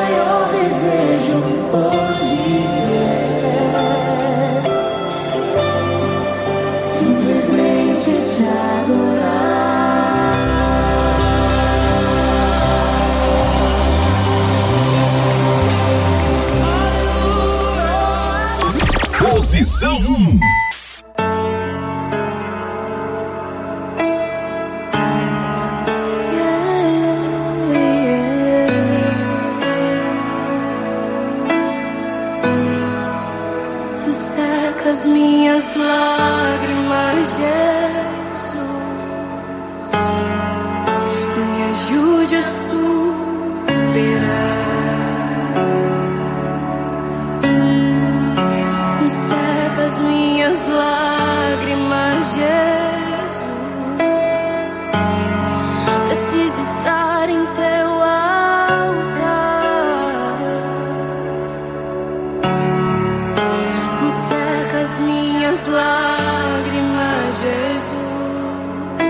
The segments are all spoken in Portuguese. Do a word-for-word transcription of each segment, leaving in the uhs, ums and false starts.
maior desejo hoje é simplesmente te adorar. Posição um. As minhas lágrimas, Jesus, me ajude a superar. Seca as minhas lágrimas, Jesus, preciso estar em teu as minhas lágrimas, Jesus,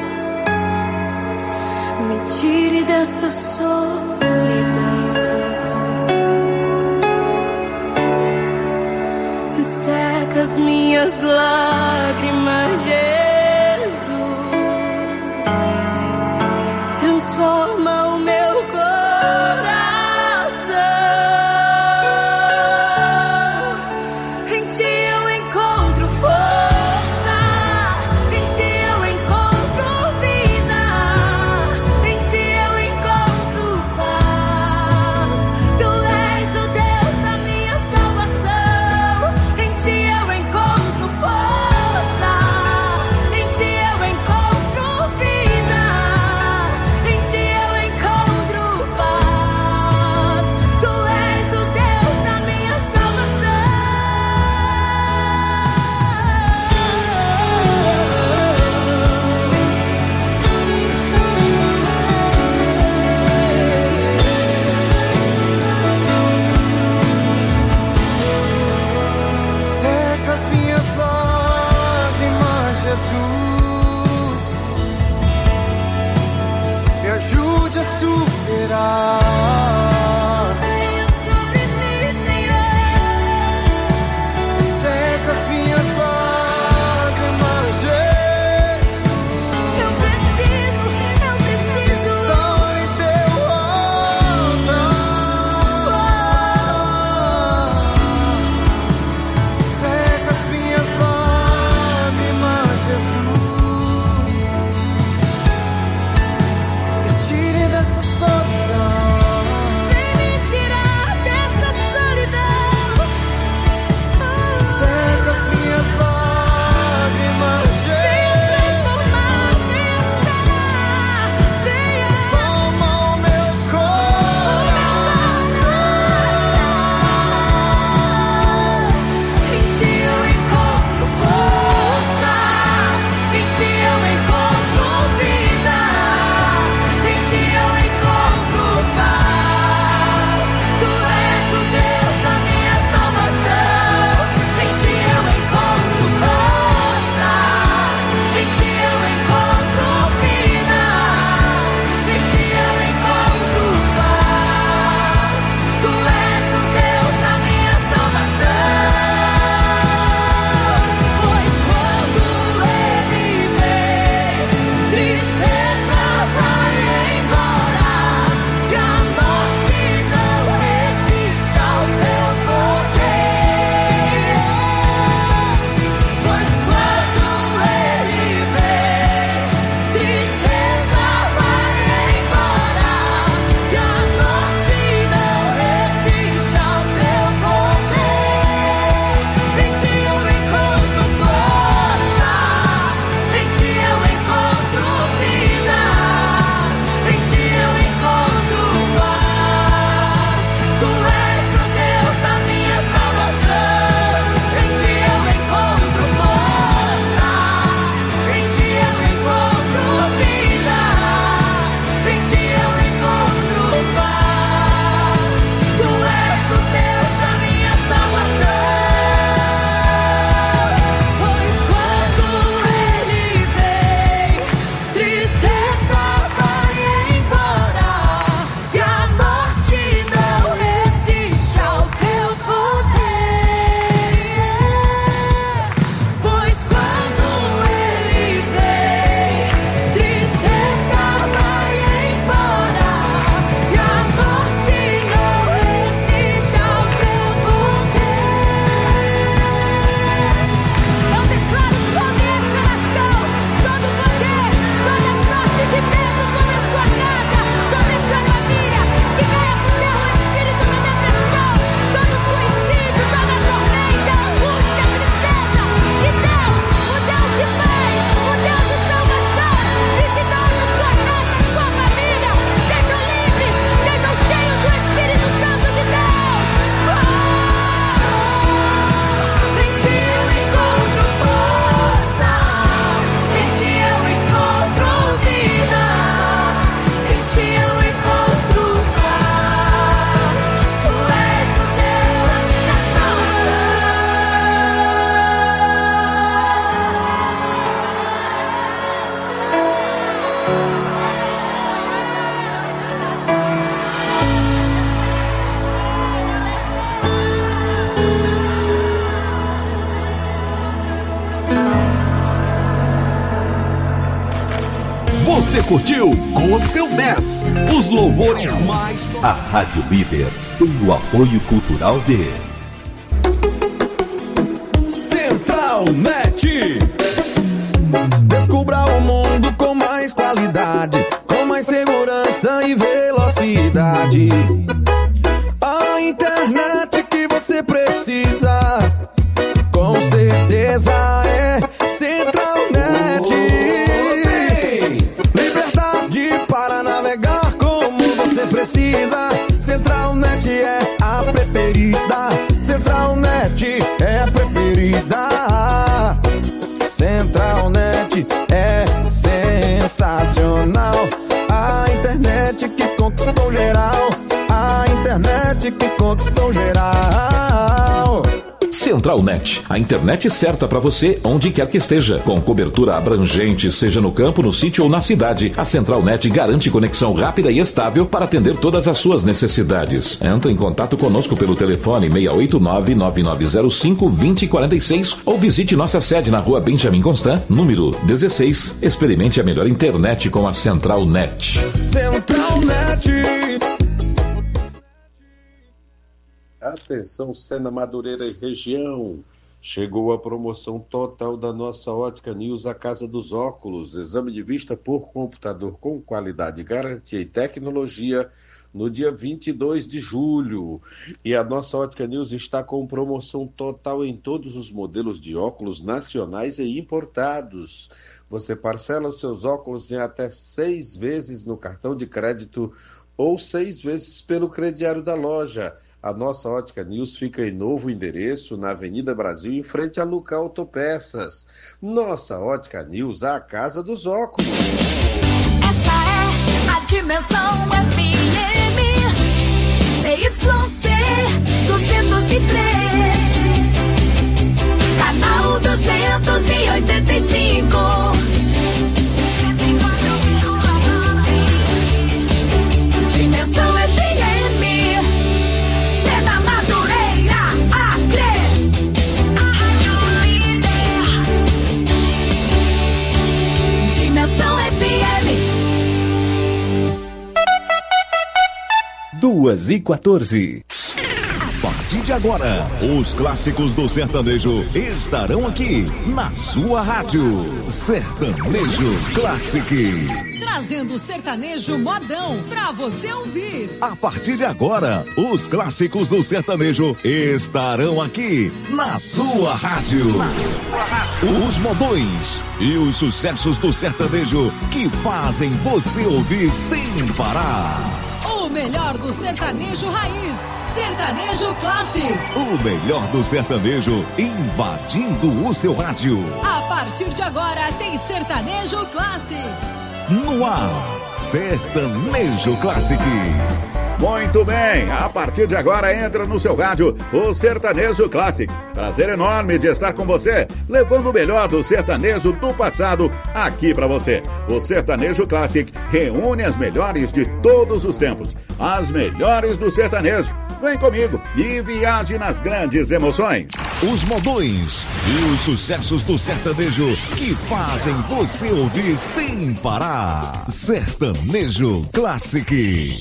me tire dessa solidão. Seca as minhas lágrimas, Jesus, transforma o meu coração. Em ti eu encontro força, em ti eu encontro vida, em ti eu encontro paz. Tu és o Deus da minha salvação. Em ti eu encontro força, curtiu Gospel dez, os louvores mais... A Rádio Líder tem o apoio cultural de Central Net. Descubra o mundo com mais qualidade, com mais segurança e velocidade. A internet que você precisa, com certeza é Central Net. Liberdade para navegar como você precisa. Central Net é a preferida. Central Net é a preferida. Central Net é sensacional. A internet que conquistou geral. A internet que conquistou geral. Central Net, a internet certa para você onde quer que esteja. Com cobertura abrangente, seja no campo, no sítio ou na cidade, a Central Net garante conexão rápida e estável para atender todas as suas necessidades. Entre em contato conosco pelo telefone seis oito nove, nove nove zero cinco, dois zero quatro seis ou visite nossa sede na rua Benjamin Constant, número dezesseis. Experimente a melhor internet com a Central Net. Central Net. Atenção, Sena Madureira e região. Chegou a promoção total da nossa Ótica News, a Casa dos Óculos. Exame de vista por computador com qualidade, garantia e tecnologia no dia vinte e dois de julho. E a nossa Ótica News está com promoção total em todos os modelos de óculos nacionais e importados. Você parcela os seus óculos em até seis vezes no cartão de crédito ou seis vezes pelo crediário da loja. A nossa Ótica News fica em novo endereço, na Avenida Brasil, em frente a Luca Autopeças. Nossa Ótica News, a casa dos óculos. Essa é a Dimensão F M C Y C duzentos e três, canal duzentos e oitenta e cinco. Dimensão F M, Sena Madureira, Acre. Dimensão F M. duas e quatorze. A partir de agora, os clássicos do sertanejo estarão aqui na sua rádio. Sertanejo Classic. Trazendo o sertanejo modão pra você ouvir. A partir de agora, os clássicos do sertanejo estarão aqui na sua rádio. Os modões e os sucessos do sertanejo que fazem você ouvir sem parar. O melhor do sertanejo raiz, Sertanejo Classic. O melhor do sertanejo invadindo o seu rádio. A partir de agora tem Sertanejo Classic. No ar, Sertanejo Classic. Muito bem, a partir de agora entra no seu rádio o Sertanejo Classic. Prazer enorme de estar com você, levando o melhor do sertanejo do passado aqui pra você. O Sertanejo Classic reúne as melhores de todos os tempos, as melhores do sertanejo. Vem comigo e viaje nas grandes emoções. Os modões e os sucessos do sertanejo que fazem você ouvir sem parar. Sertanejo Classic.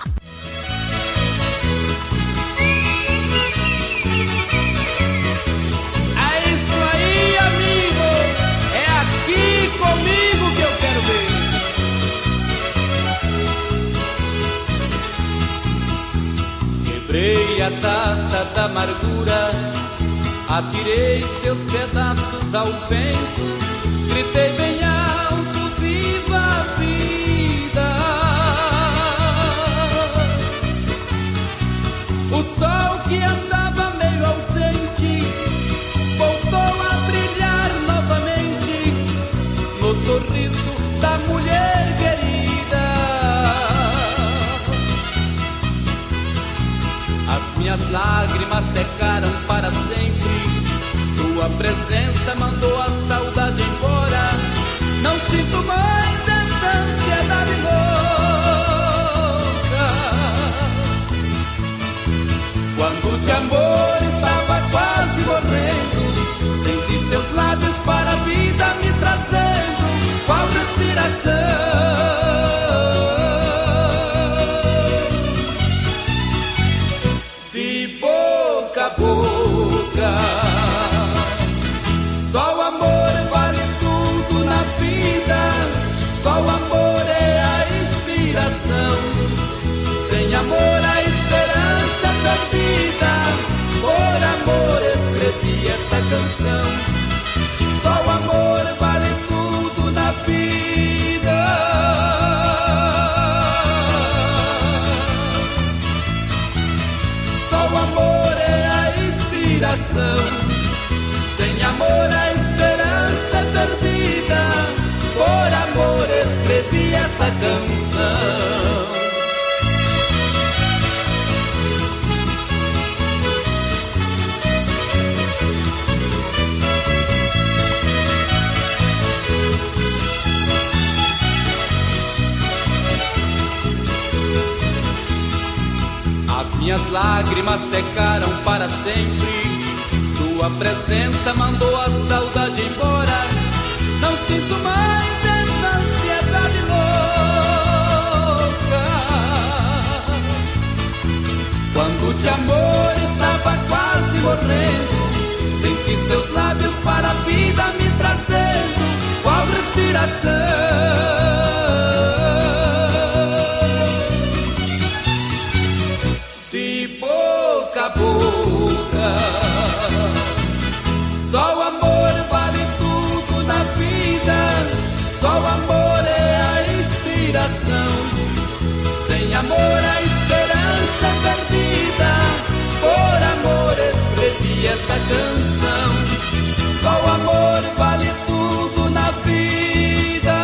É isso aí, amigo. É aqui comigo que eu quero ver. Quebrei a taça da amargura, atirei seus pedaços ao vento, gritei bem alto, viva a vida. O sol que andava meio ausente voltou a brilhar novamente no sorriso da mulher querida. As minhas lágrimas secaram para sempre, sua presença mandou a saudade embora. Não sinto mais esta ansiedade louca. Quando de amor estava quase morrendo, senti seus lábios para a vida me trazendo, qual respiração. a boca. Só o amor vale tudo na vida, só o amor é a inspiração. Sem amor a esperança é perdida, por amor escrevi esta canção. Só o amor vale tudo na vida. Só o amor é a inspiração. Sem amor a esperança é perdida, por amor escrevi esta canção. As minhas lágrimas secaram para sempre, sua presença mandou a saudade embora. Não sinto mais essa ansiedade louca. Quando de amor estava quase morrendo, senti seus lábios para a vida me trazendo, qual respiração. Boca. Só o amor vale tudo na vida, só o amor é a inspiração. Sem amor a esperança é perdida, por amor escrevi esta canção. Só o amor vale tudo na vida.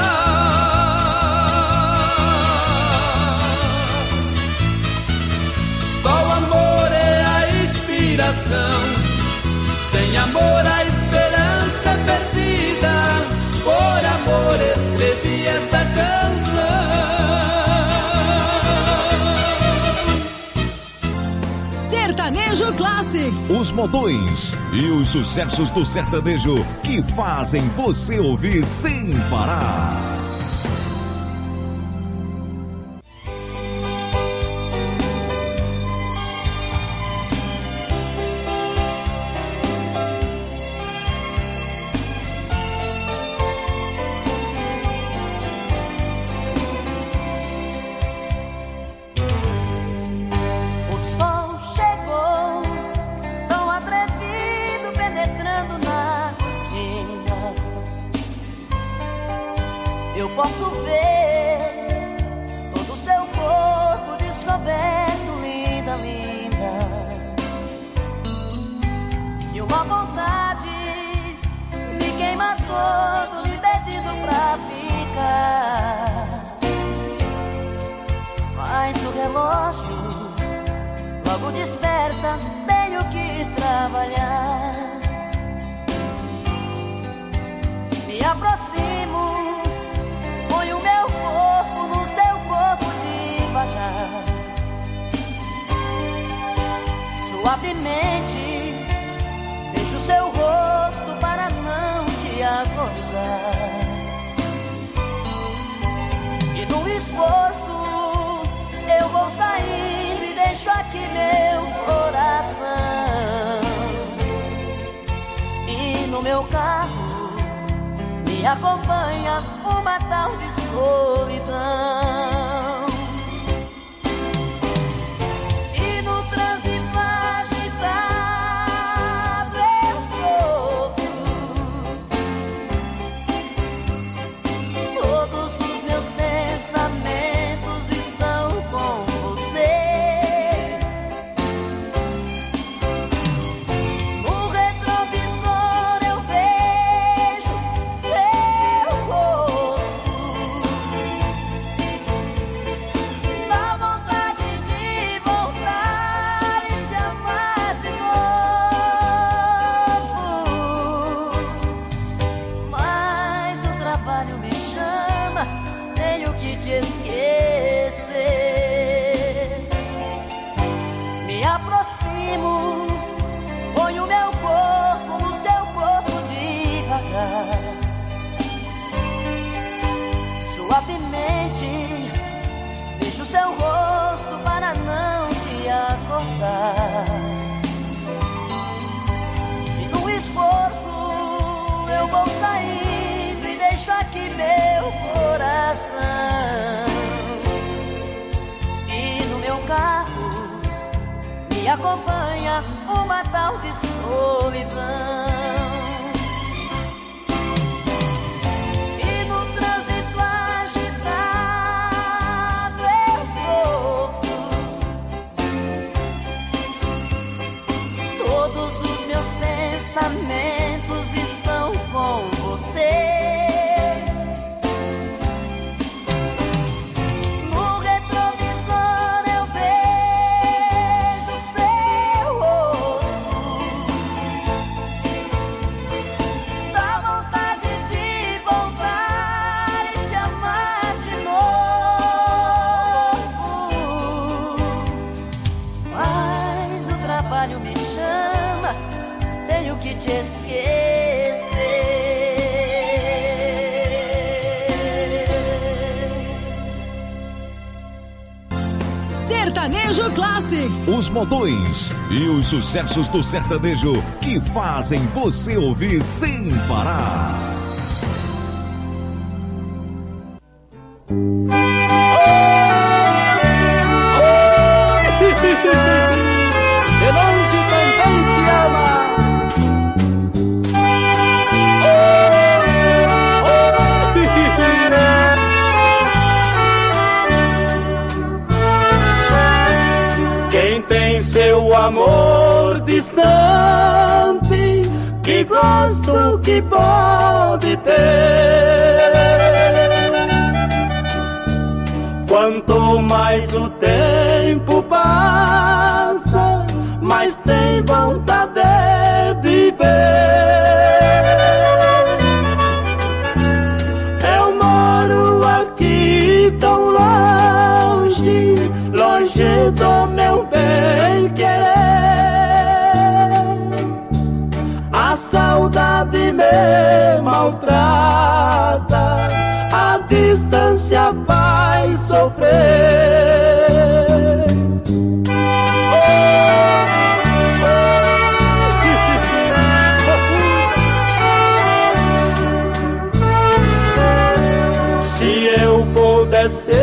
Só o amor é a inspiração. Sem amor a esperança é perdida, por amor escrevi esta canção. Sertanejo Classic. Os modões e os sucessos do sertanejo que fazem você ouvir sem parar. me acompanha uma tal de solidão. E no trânsito agitado eu sofro. Todos os meus pensamentos estão com você. Sertanejo Classic. Os modões e os sucessos do sertanejo que fazem você ouvir sem parar. Seu amor distante, que gosto que pode ter. Quanto mais o tempo passa, mais tem vontade de ver. Eu moro aqui tão longe, longe do meu bem querer. A saudade me maltrata, a distância vai sofrer. Se eu pudesse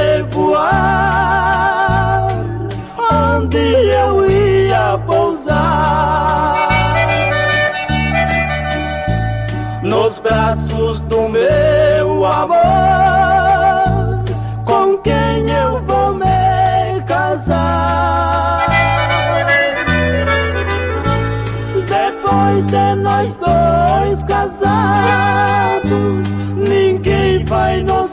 voar, onde eu ia pousar? Nos braços do meu amor, com quem eu vou me casar? Depois de nós dois casados, ninguém vai nos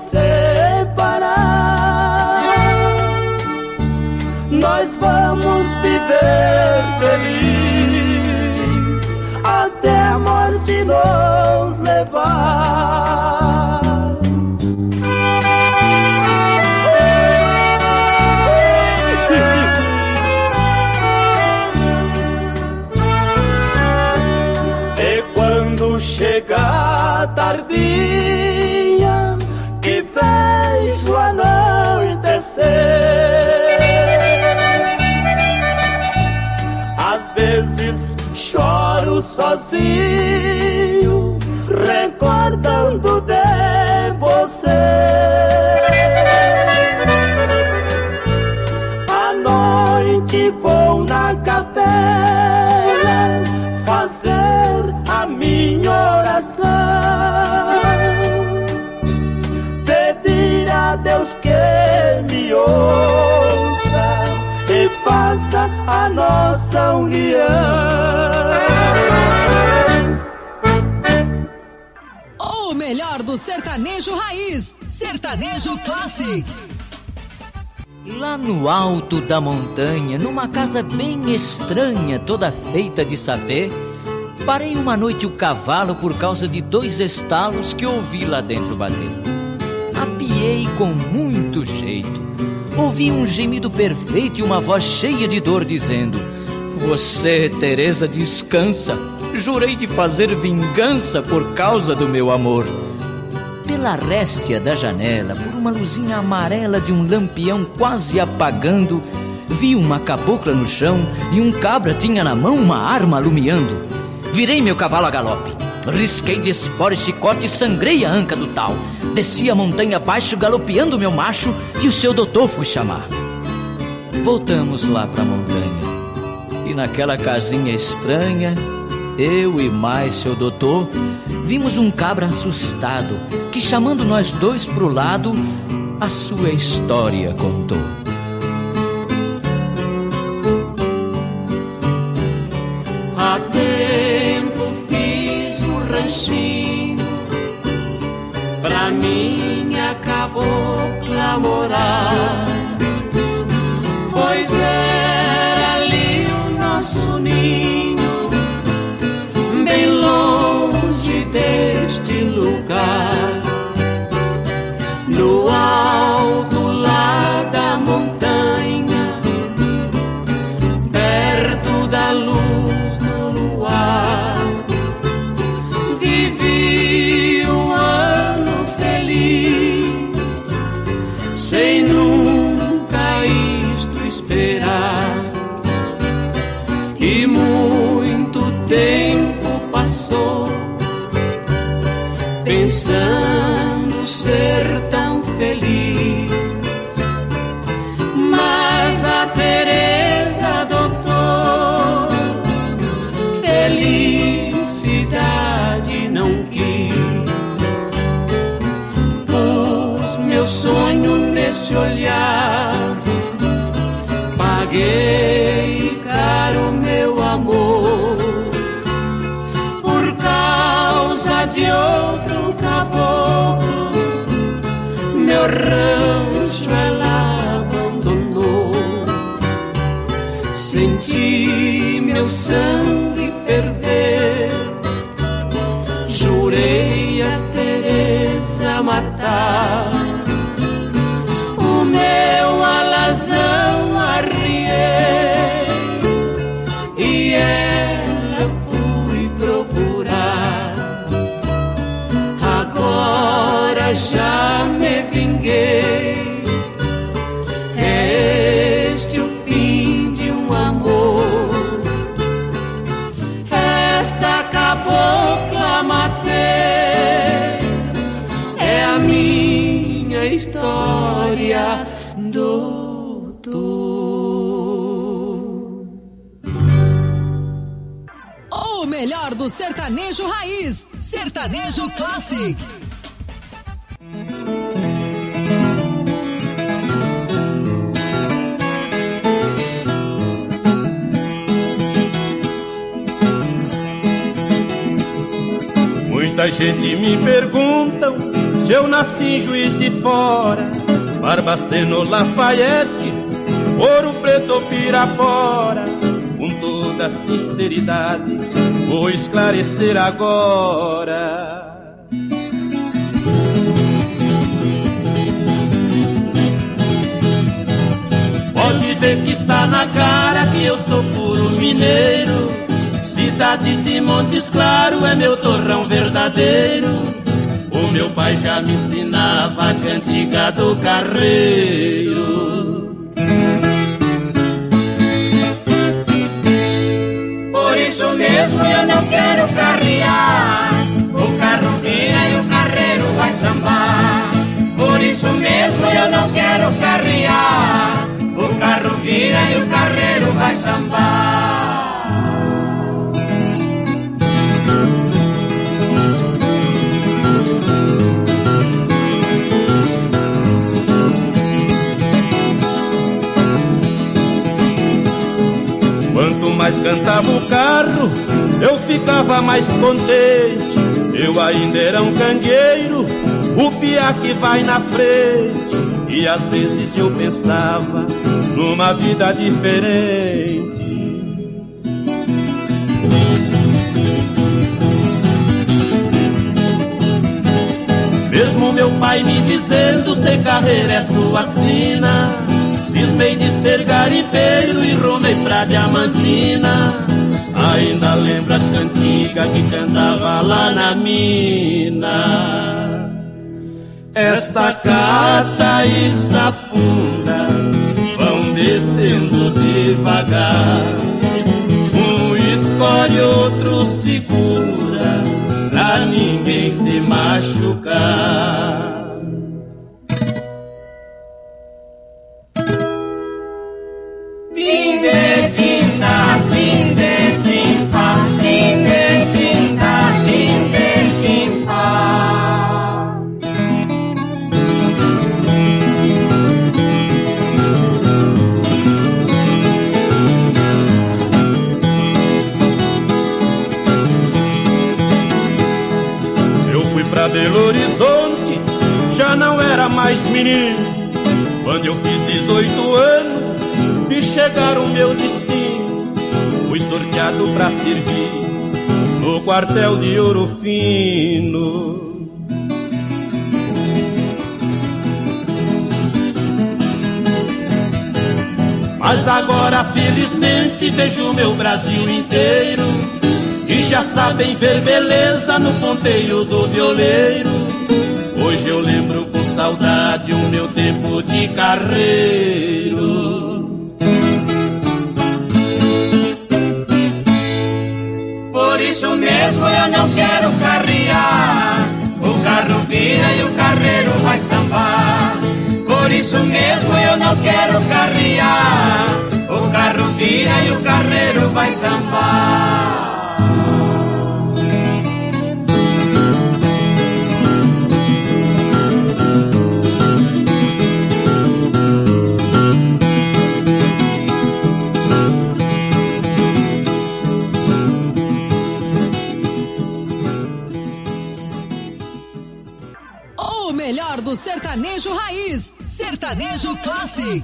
separar. Nós vamos viver feliz até a morte nos levar. E quando chega tardinha e vejo anoitecer, às vezes choro sozinho, recordando de você. À noite vou na capela fazer a minha oração, pedir a Deus que me ouça e faça a nossa união. O melhor do sertanejo raiz, Sertanejo Classic. Lá no alto da montanha, numa casa bem estranha, toda feita de sapê, parei uma noite o cavalo por causa de dois estalos que ouvi lá dentro bater. Apiei com muito jeito. Ouvi um gemido perfeito e uma voz cheia de dor dizendo: "Você, Teresa, descansa. Jurei de fazer vingança por causa do meu amor." Pela réstia da janela, por uma luzinha amarela de um lampião quase apagando, vi uma cabocla no chão e um cabra tinha na mão uma arma alumiando. Virei meu cavalo a galope, risquei de espora e chicote e sangrei a anca do tal. Desci a montanha abaixo galopeando meu macho e o seu doutor foi chamar. Voltamos lá pra montanha. naquela casinha estranha, eu e mais seu doutor, vimos um cabra assustado que, chamando nós dois pro lado, a sua história contou. Há tempo fiz um ranchinho pra minha cabocla morar, pois era ali o nosso ninho, bem longe deste lugar, no alto lá da montanha, perto da luz do luar. Vivi um ano feliz, sem nunca isto esperar, e muito tempo passou pensando ser tão feliz, mas a Teresa adotou felicidade não quis. Pus meu sonho nesse olhar, paguei caro meu amor, por causa de outro caboclo, meu rancho ela abandonou. Senti meu sangue ferver, jurei a Teresa matar, o meu alazão arriei e ela fui procurar. Agora já me vinguei, é este o fim de um amor. Esta cabocla matei, é a minha história, doutor. O melhor do sertanejo raiz, Sertanejo Classic. Muita gente me perguntam se eu nasci em Juiz de Fora, Barbaceno, Lafayette, Ouro Preto ou Pirapora. Com toda sinceridade vou esclarecer agora. Pode ver que está na cara que eu sou puro mineiro. Cidade de Montes Claros é meu torrão verdadeiro. O meu pai já me ensinava a cantiga do carreiro. Por isso mesmo eu não quero carrear, o carro vira e o carreiro vai sambar. Por isso mesmo eu não quero carrear, o carro vira e o carreiro vai sambar. Quanto mais cantava o carro, eu ficava mais contente. Eu ainda era um candeeiro, o piá que vai na frente. E às vezes eu pensava numa vida diferente. Mesmo meu pai me dizendo ser carreira é sua sina, cismei de ser garimpeiro e rumei pra Diamantina. Ainda lembro as cantigas que cantava lá na mina. Esta cata está funda, vão descendo devagar. Um escolhe, outro segura, pra ninguém se machucar. Timbe, tinda, tinda. pra Belo Horizonte, já não era mais menino. Quando eu fiz dezoito anos, vi chegar o meu destino. Fui sorteado pra servir no quartel de Ouro Fino. Mas agora felizmente vejo o meu Brasil inteiro, que já sabem ver beleza no ponteio do violeiro. Hoje eu lembro com saudade o meu tempo de carreiro. Por isso mesmo eu não quero carrear, o carro vira e o carreiro vai sambar. Por isso mesmo eu não quero carrear, o carro vira e o carreiro vai sambar. O melhor do sertanejo raiz, Sertanejo Classic.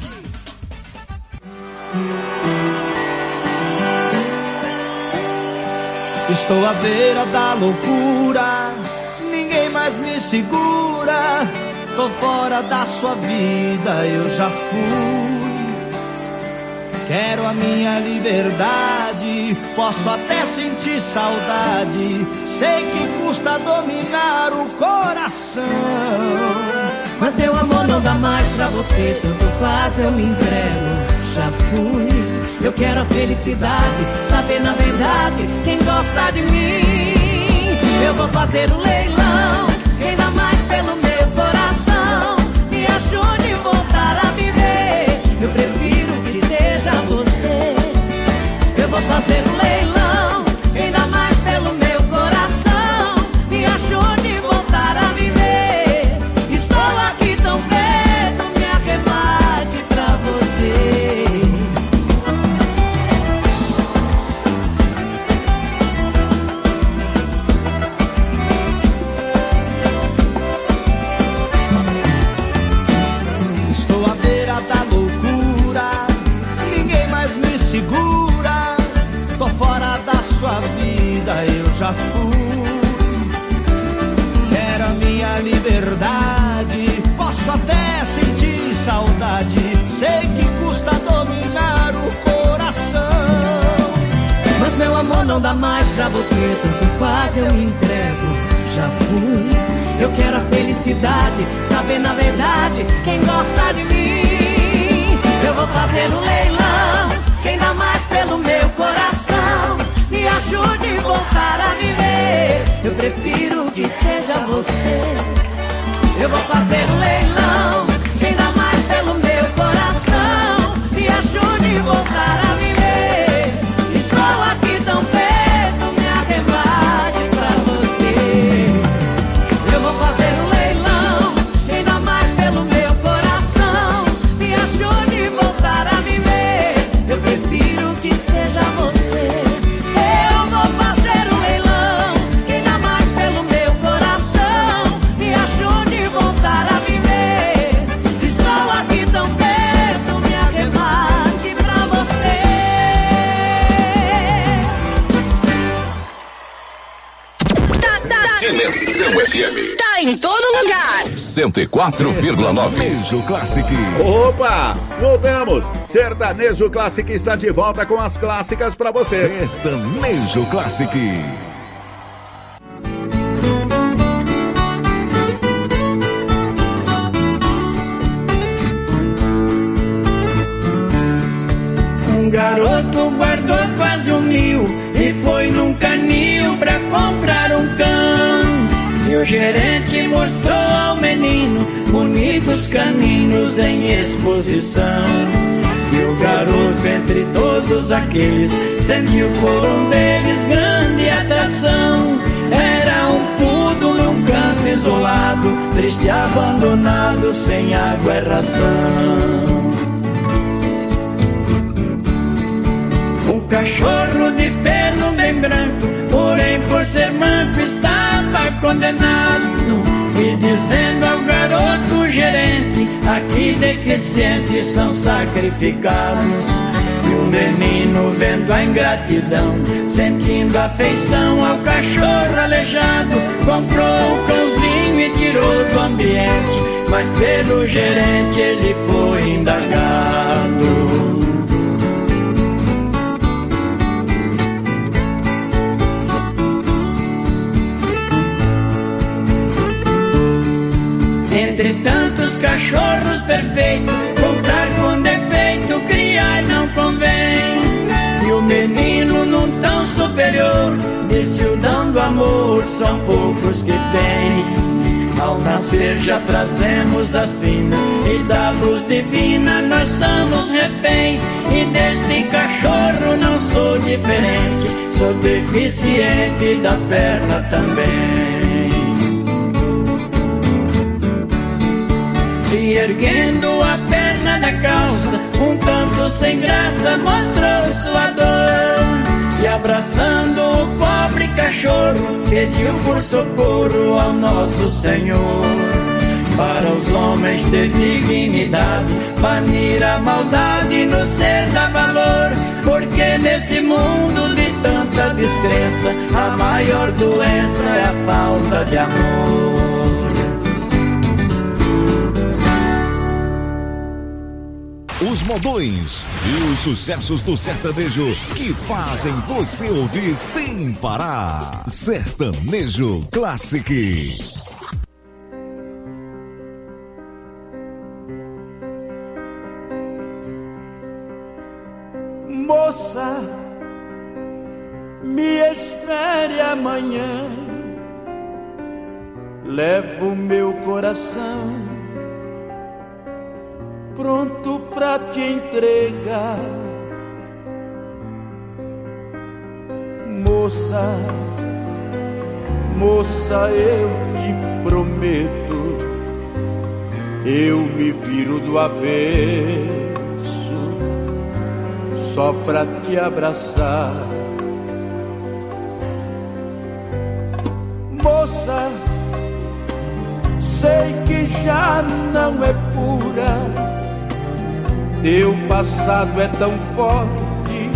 Estou à beira da loucura, ninguém mais me segura. Tô fora da sua vida, eu já fui. Quero a minha liberdade, posso até sentir saudade. Sei que custa dominar o coração, mas meu amor não dá mais pra você, tanto faz, eu me entrego, já fui. Eu quero a felicidade, saber na verdade quem gosta de mim. Eu vou fazer um leilão, quem dá mais pelo meu coração. Me ajude a voltar a viver, eu prefiro que seja você. Eu vou fazer um leilão, quem dá mais pelo meu coração. Me ajude a voltar a viver. Estou aqui tão perto, me arremate pra você. Eu já fui. Quero a minha liberdade, posso até sentir saudade. Sei que custa dominar o coração, mas meu amor não dá mais pra você, tanto faz, eu me entrego, já fui. Eu quero a felicidade, saber na verdade quem gosta de mim. Eu vou fazer um leilão, quem dá mais pelo meu coração. Me ajude a voltar a viver, eu prefiro que seja você. Eu vou fazer um leilão, quem dá mais pelo meu coração. Me ajude a voltar a viver. Estou aqui tão perto, me arremate pra você. Eu vou fazer um leilão, quem dá mais pelo meu coração. Me ajude a voltar a viver, eu prefiro que seja você. Dimensão F M. Tá em todo lugar. cento e quatro vírgula nove. Sertanejo Classic. Opa! Voltamos! Sertanejo Classic está de volta com as clássicas pra você. Sertanejo Classic. Um garoto guardou quase um mil e foi num canil pra comprar um cão. E o gerente mostrou ao menino bonitos caninos em exposição. E o garoto, entre todos aqueles, sentiu por um deles grande atração. Era um pudo num canto isolado, triste, abandonado, sem água e ração. Um cachorro de pelo bem branco, porém por ser manco estava condenado, e dizendo ao garoto gerente: aqui deficientes são sacrificados. E o menino, vendo a ingratidão, sentindo afeição ao cachorro aleijado, comprou o cãozinho e tirou do ambiente, mas pelo gerente ele foi indagado. Entre tantos cachorros perfeitos, comprar com defeito, criar não convém. E o menino num tão superior disse: o dom do amor são poucos que tem. Ao nascer já trazemos a sina, e da luz divina nós somos reféns. E deste cachorro não sou diferente, sou deficiente da perna também. E erguendo a perna da calça, um tanto sem graça, mostrou sua dor. E abraçando o pobre cachorro, pediu por socorro ao nosso Senhor. Para os homens ter dignidade, banir a maldade no ser dá valor. Porque nesse mundo de tanta descrença, a maior doença é a falta de amor. Os modões e os sucessos do sertanejo que fazem você ouvir sem parar. Sertanejo Classic. Moça, me espere amanhã, levo meu coração pronto pra te entregar. Moça, moça, eu te prometo, eu me viro do avesso só pra te abraçar. Moça, sei que já não é pura, teu passado é tão forte,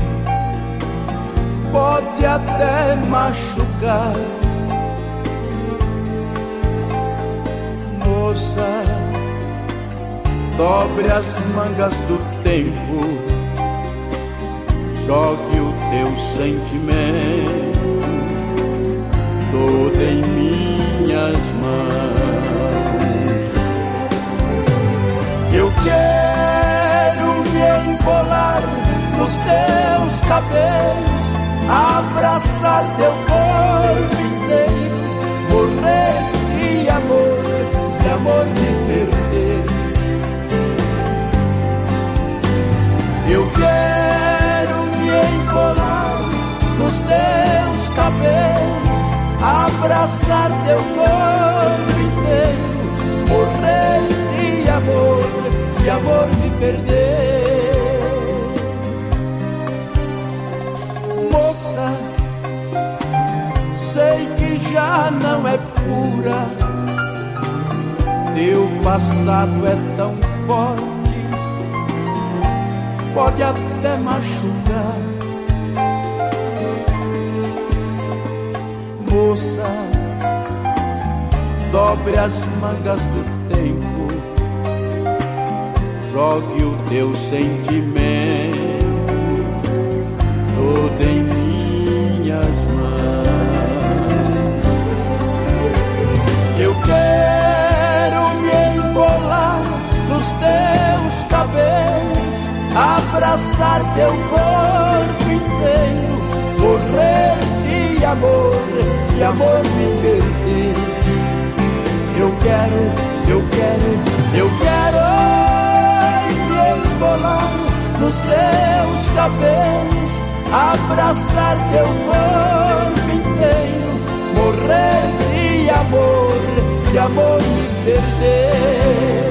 pode até machucar. Moça, dobre as mangas do tempo, jogue o teu sentimento todo em minhas mãos. Eu quero me embolar nos teus cabelos, abraçar teu corpo inteiro, morrer de amor, de amor me perder. Eu quero me embolar nos teus cabelos, abraçar teu corpo inteiro, morrer de amor, de amor me perder. Moça, sei que já não é pura, teu passado é tão forte, pode até machucar. Moça, dobre as mangas do tempo, jogue o teu sentimento todo em minhas mãos. Eu quero me embolar nos teus cabelos, abraçar teu corpo inteiro, morrer de amor, de amor me perder. Eu quero, eu quero, eu quero me embolar nos teus cabelos, abraçar teu corpo inteiro, morrer de amor, de amor me perder.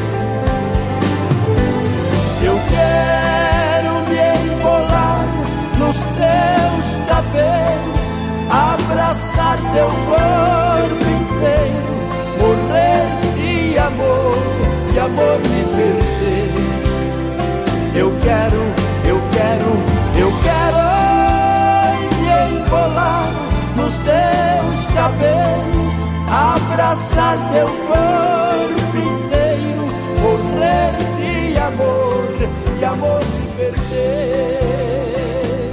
Eu quero me embolar nos teus cabelos, abraçar teu corpo inteiro, morrer de amor, de amor me perder. Eu quero, eu quero, eu quero me embolar nos teus cabelos, abraçar teu corpo inteiro, morrer de amor, de amor me perder.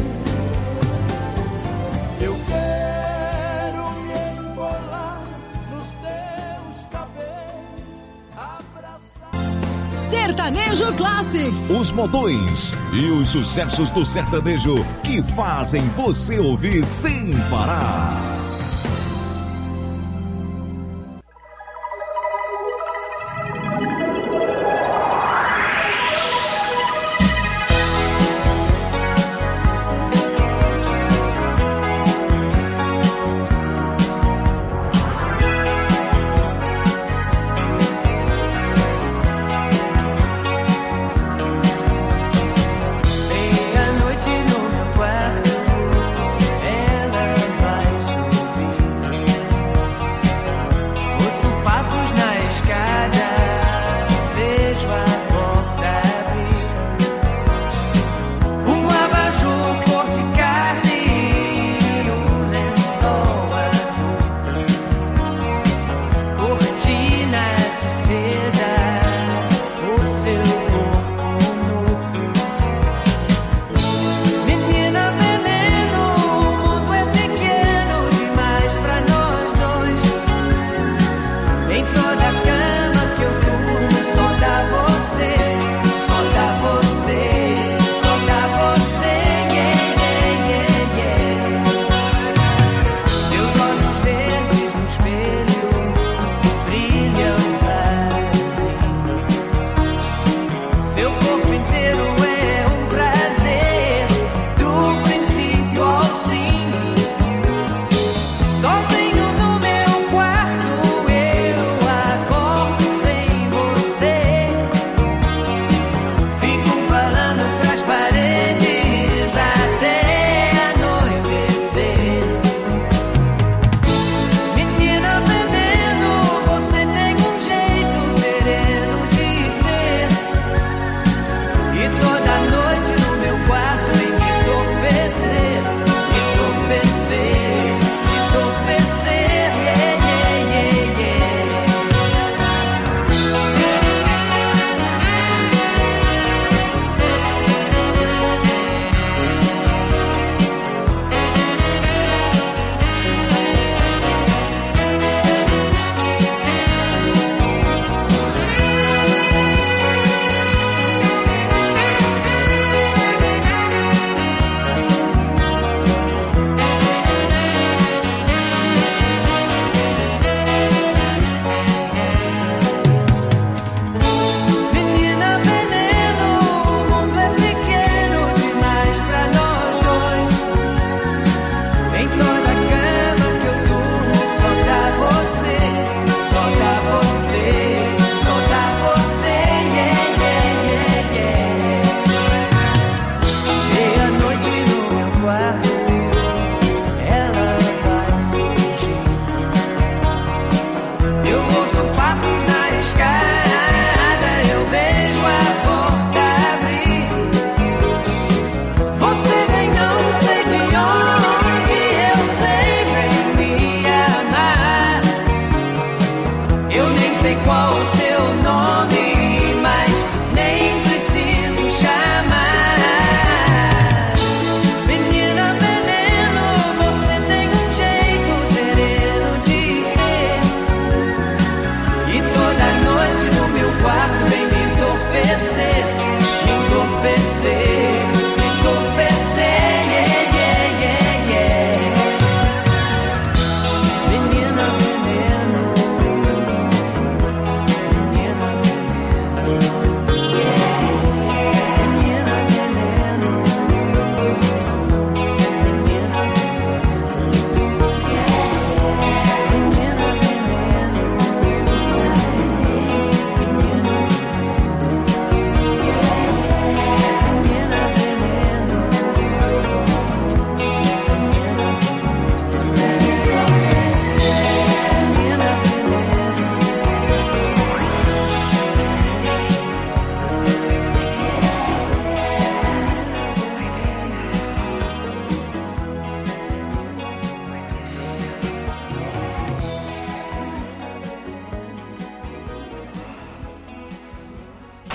Eu quero me embolar nos teus cabelos, abraçar. Sertanejo Classic. Os modões e os sucessos do sertanejo que fazem você ouvir sem parar. Meia-noite no meu quarto, ela vai subir.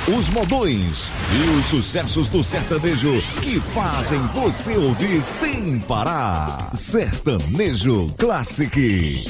Os modões e os sucessos do sertanejo que fazem você ouvir sem parar. Sertanejo Classic.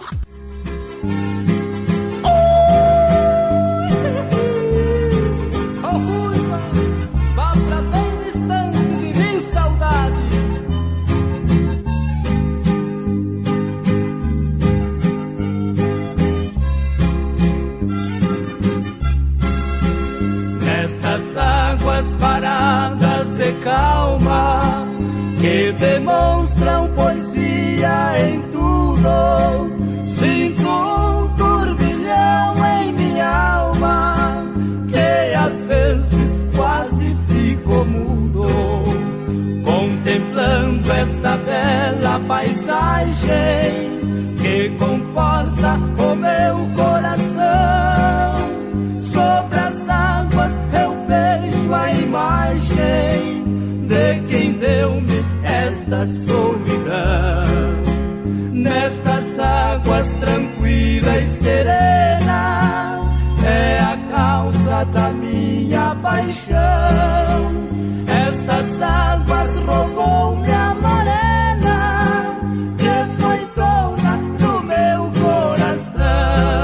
Águas paradas de calma que demonstram poesia em tudo. Sinto um turbilhão em minha alma que às vezes quase fico mudo, contemplando esta bela paisagem que conforta o meu coração. Sobre as águas eu vejo a imagem de quem deu-me esta solidão. Nestas águas tranquilas e serenas é a causa da minha paixão. Estas águas roubou-me a morena que foi dona do meu coração.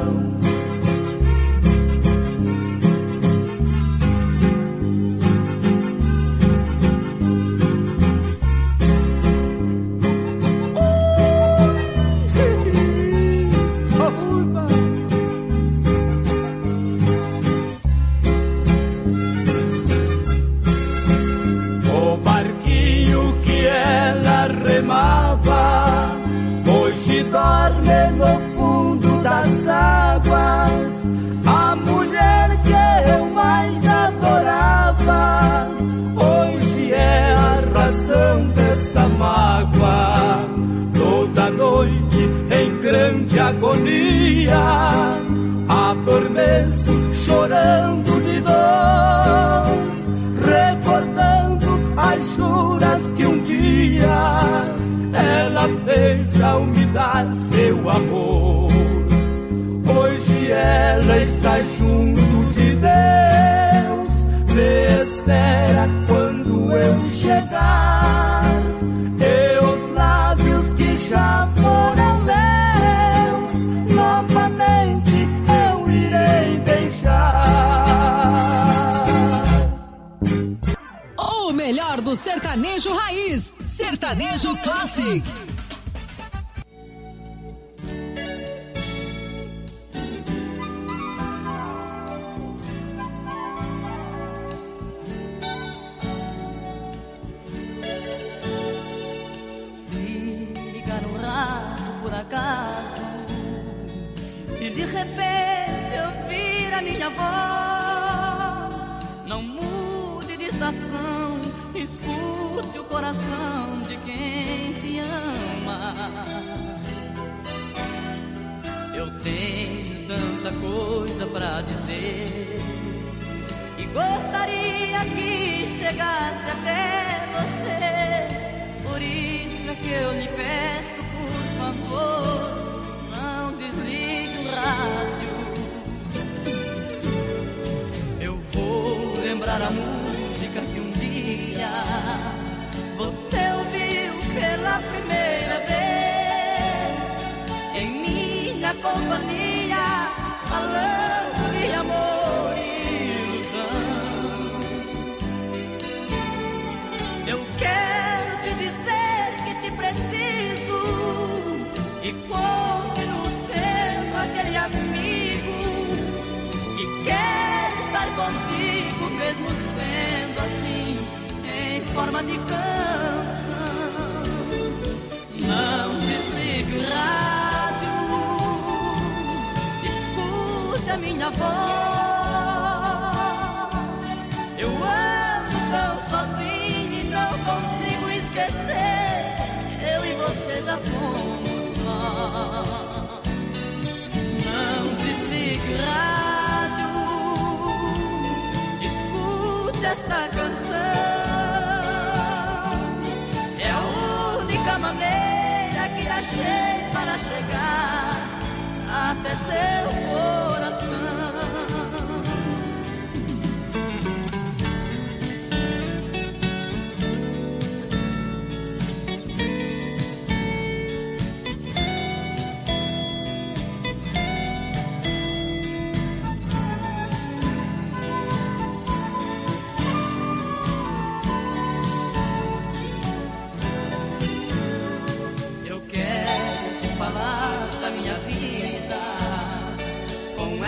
Hoje dorme no fundo das águas a mulher que eu mais adorava. Hoje é a razão desta mágoa. Toda noite em grande agonia adormeço chorando de dor, recordando as juras que um dia ela fez ao me dar seu amor. Hoje ela está junto de Deus, me espera quando eu chegar. E os lábios que já foram meus, novamente eu irei beijar. O melhor do sertanejo raiz, Sertanejo Classic. Se ligar o rádio por acaso e de repente ouvir a minha voz, não mude de estação, escute o coração de quem te ama. Eu tenho tanta coisa pra dizer e gostaria que chegasse até você. Por isso é que eu lhe peço, por favor, não desligue o rádio. Eu vou lembrar a música que um dia você ouviu pela primeira vez em minha companhia, falando de amor e ilusão. Eu quero te dizer que te preciso e continuo sendo aquele amigo que quer estar contigo, mesmo sendo assim, em forma de canção. Não desligue o rádio, escute a minha voz. Eu ando tão sozinho e não consigo esquecer, eu e você já fomos nós. Não desligue o rádio, escute esta canção. É a única maneira que achei para chegar até seu coração.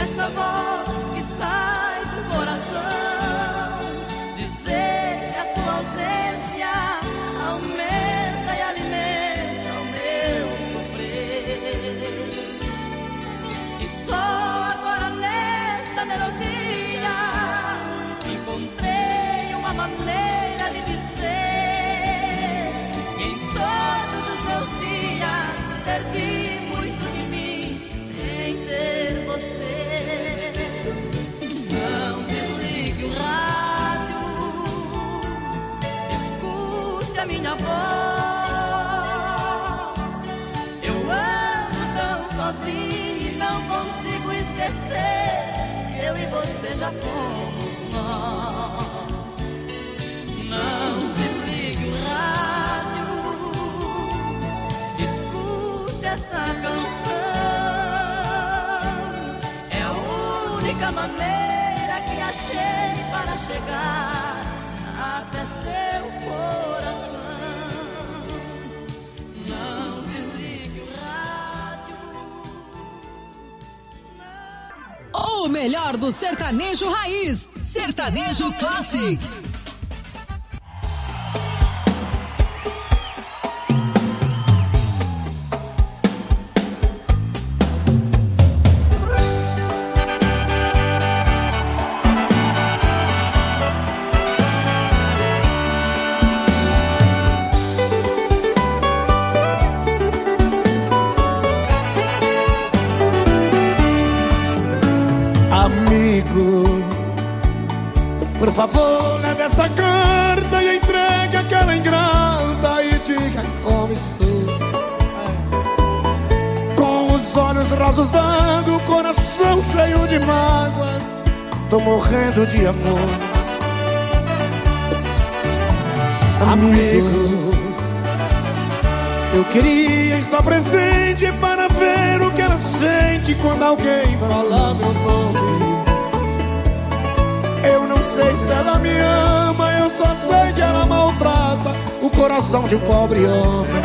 essa voz que sai do coração dizer que a sua ausência aumenta e alimenta o meu sofrer. E só agora nesta melodia encontrei uma maneira de dizer que em todos os meus dias perdi muito de mim sem ter você. Não desligue o rádio, escute a minha voz. Eu ando tão sozinho e não consigo esquecer que eu e você já fomos nós. Não desligue o rádio, escute esta canção. É a única maneira que achei para chegar até seu coração. Não desligue o rádio. O melhor do sertanejo raiz, Sertanejo Classic. Por favor, leve essa carta e entregue aquela ingrata e diga como estou. Com os olhos rasos d'água, o coração cheio de mágoa, tô morrendo de amor. Amigo, eu queria estar presente para ver o que ela sente quando alguém fala meu nome. Eu não sei se ela me ama, eu só sei que ela maltrata o coração de um pobre homem.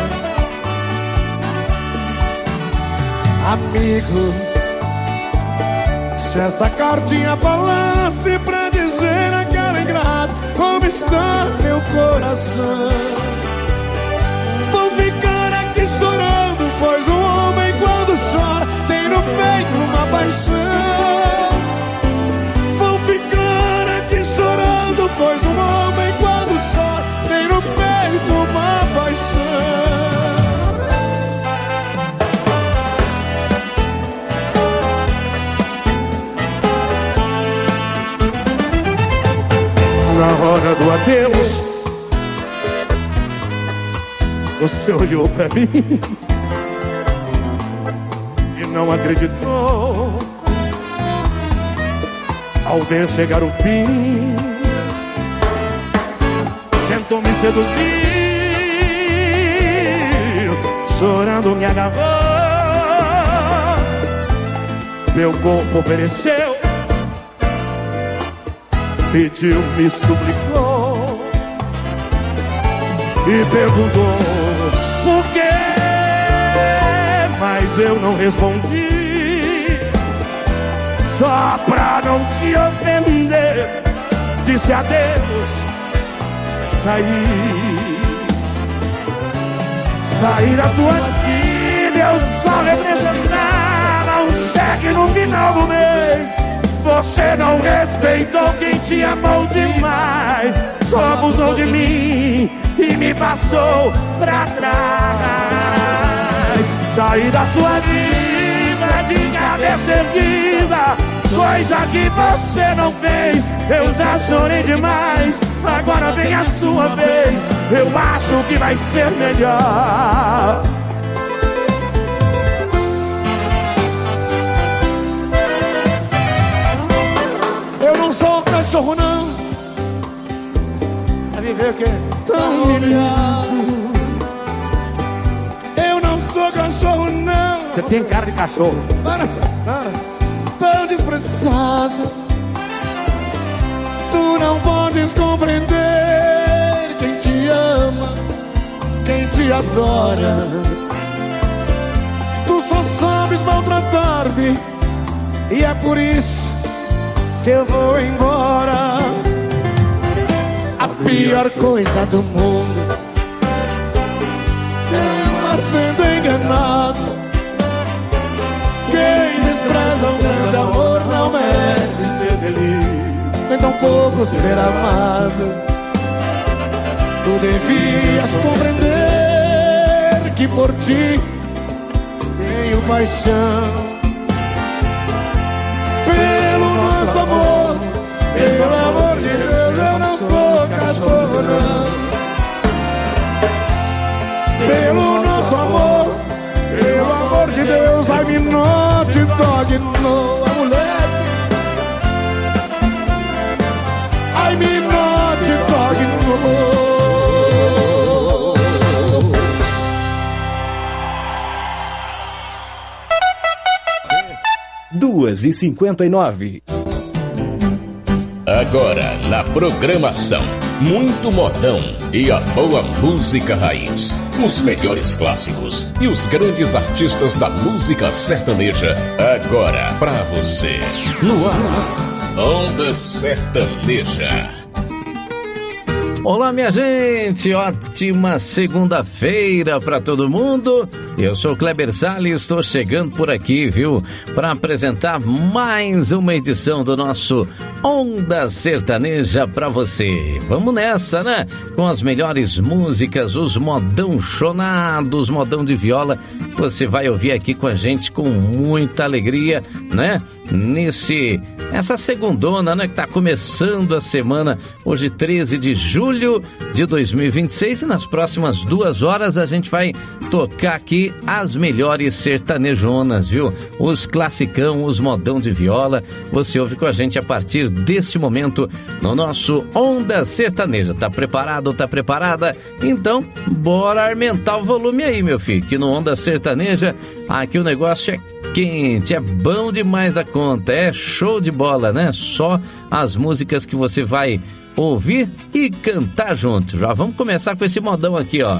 Amigo, se essa cartinha falasse pra dizer àquela ingrata como está meu coração, vou ficar aqui chorando, pois um homem quando chora tem no peito uma paixão. Pois um homem quando chora tem no peito uma paixão. Na hora do adeus, você olhou pra mim e não acreditou. Ao ver chegar o fim, tentou me seduzir, chorando me agarrou. Meu corpo ofereceu, pediu, me suplicou e perguntou por quê, mas eu não respondi. Só pra não te ofender, disse adeus. Sair, sair da tua vida, eu só representava um cheque no final do mês. Você não respeitou quem te amou demais, só abusou de mim e me passou pra trás. Sair da sua vida de cabeça erguida, coisa que você não fez, eu já chorei demais. Agora vem a sua vez, eu acho que vai ser melhor. Eu não sou cachorro não, pra viver que é tão humilhado. Eu não sou cachorro não. Você tem cara de cachorro. Para, para, tão desprezado. Tu não podes compreender quem te ama, quem te adora. Tu só sabes maltratar-me e é por isso que eu vou embora. A pior coisa do mundo é sendo enganado. Quem despreza um grande amor não merece ser feliz, nem tampouco ser amado. Tu devias compreender que por ti tenho paixão. Pelo nosso amor, pelo amor de Deus, eu não sou castor, não. Pelo nosso amor, pelo amor de Deus, ai me note dog no, a mulher. Ai me note dog no. duas e cinquenta e nove. Agora na programação, muito modão e a boa música raiz. Os melhores clássicos e os grandes artistas da música sertaneja. Agora pra você. No ar, Onda Sertaneja. Olá, minha gente, ótima segunda-feira para todo mundo. Eu sou Kleber Salles, estou chegando por aqui, viu, para apresentar mais uma edição do nosso Onda Sertaneja para você. Vamos nessa, né? Com as melhores músicas, os modão chonados, modão de viola, você vai ouvir aqui com a gente com muita alegria, né? Nesse, essa segundona, né, que tá começando a semana, hoje treze de julho de dois mil e vinte e seis, e nas próximas duas horas a gente vai tocar aqui as melhores sertanejonas, viu? Os classicão, os modão de viola, você ouve com a gente a partir deste momento no nosso Onda Sertaneja. Tá preparado, tá preparada? Então, bora aumentar o volume aí, meu filho, que no Onda Sertaneja, aqui o negócio é quente, é bom demais da conta, é show de bola, né? Só as músicas que você vai ouvir e cantar junto. Já vamos começar com esse modão aqui, ó.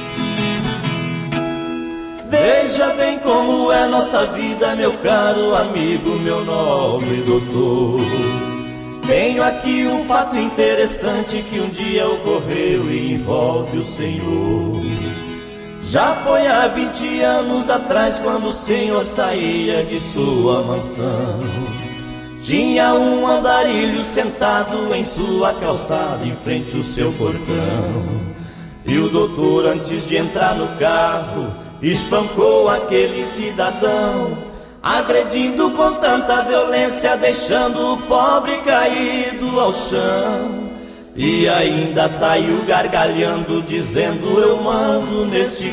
Veja bem como é nossa vida, meu caro amigo, meu nobre doutor. Tenho aqui um fato interessante que um dia ocorreu e envolve o Senhor. Já foi há vinte anos atrás, quando o Senhor saía de sua mansão. Tinha um andarilho sentado em sua calçada, em frente ao seu portão. E o doutor, antes de entrar no carro, espancou aquele cidadão, agredindo com tanta violência, deixando o pobre caído ao chão. E ainda saiu gargalhando, dizendo: eu mando neste